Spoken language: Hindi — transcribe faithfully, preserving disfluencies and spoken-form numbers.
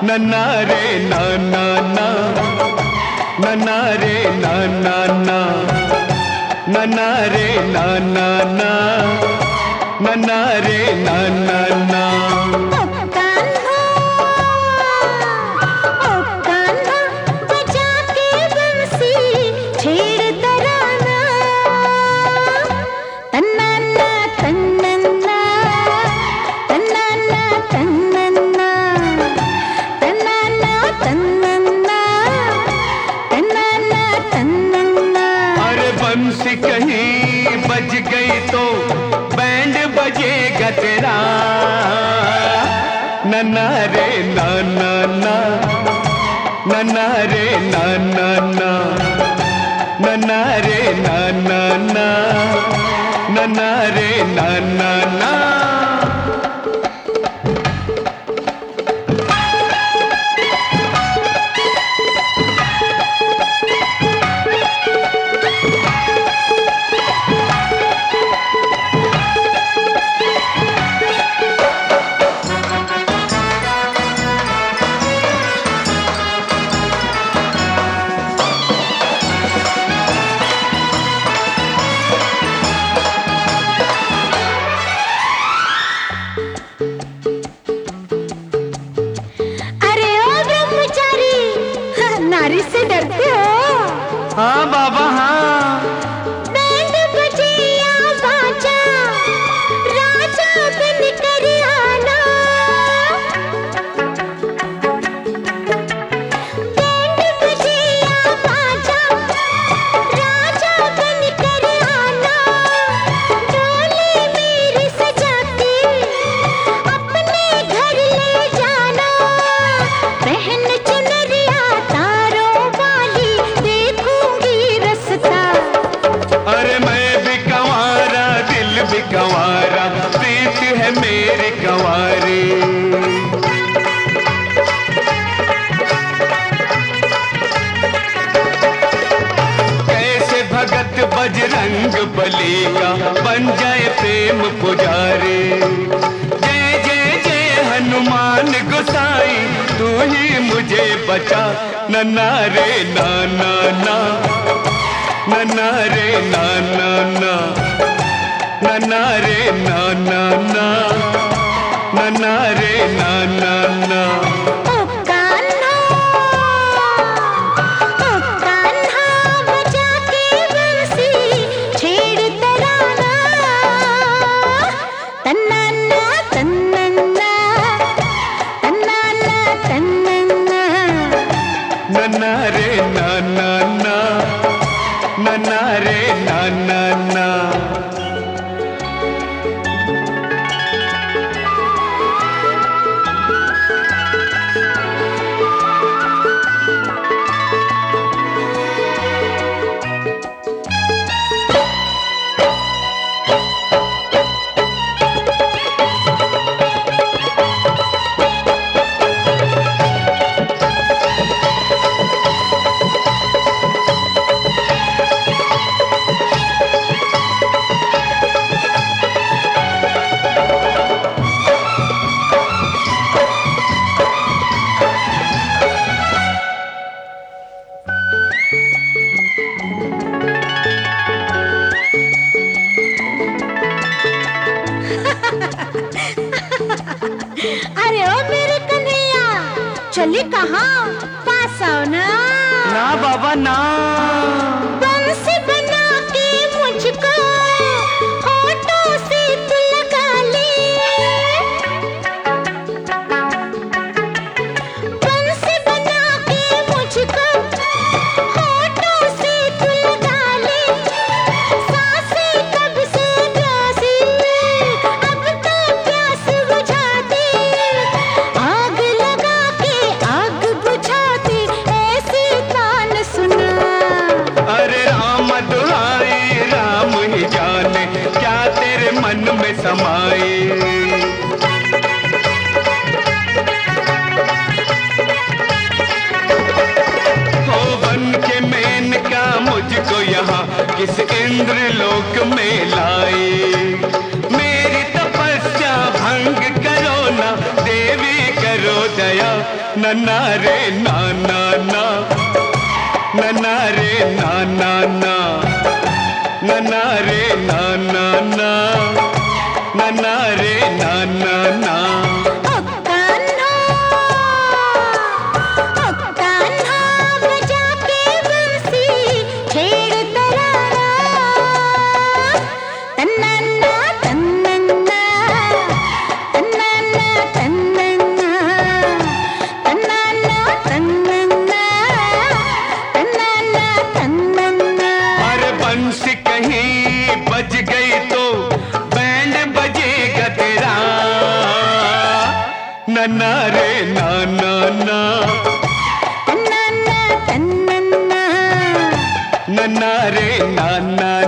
नन्ना रे ना ना ना, नन्ना रे ना ना ना, नन्ना रे ना ना ना, नन्ना रे ना ना ना। बंसी कहीं बज गई तो बैंड बजेगा तेरा, नन्ना रे ना ना ना, नन्ना रे ना ना ना, नन्ना रे ना ना ना, नन्ना रे ना ना ना। नारी से डरते हो? हाँ बाबा हाँ। बैंड बजे या बाजा, राजा बन कर आना। बैंड बजे या बाजा, राजा बन कर आना। डोली मेरी सजा के अपने घर ले जाना। पहन चुनरिया अरे मैं भी कंवारा, दिल भी कंवारा, प्रीत है मेरी कंवारी। कैसे भगत बजरंग बली का बन जाए प्रेम पुजारी। जय जय जय हनुमान गोसाई, तू ही मुझे बचा, नन्ना रे ना ना ना, नन्ना रे ना ना ना, नन्ना रे ना ना ना, नन्ना रे ना ना ना। ओ कान्हा, ओ कान्हा बजा के बंसी छेड़ तराना। तन्नाना तन्नन्ना, तन्नाना तन्नन्ना, नन्ना रे ना ना ना, नन्ना रे ना ना ना। अरे ओ मेरे कन्हैया, चली कहाँ? पास आओ ना। ना बाबा ना। बंसी बना के मुझको होठों से तू लगा ले। बंसी बना के मुझको होठों से तू लगा ले। सांसें कब से प्यासी, अब तो प्यास बुझा दे। आग लगा के आग बुझा दे, ऐसी तान सुना। अरे राम नन्ना रे ना ना ना, नन्ना रे ना ना ना, नन्ना रे ना ना ना, नन्ना रे ना ना ना। ओ कान्हा, ओ कान्हा बजा के बंसी छेड़ तराना, तन्नन्ना तन्नन्ना, तन्नन्ना तन्नन्ना, तन्नन्ना तन्नन्ना, तन्नन्ना तन्नन्ना। अरे बंसी कहीं बज गई तो बैंड बजेगा तेरा, नन्ना रे ना ना ना, तन्नन्ना तन्नन्ना, नन्ना रे ना ना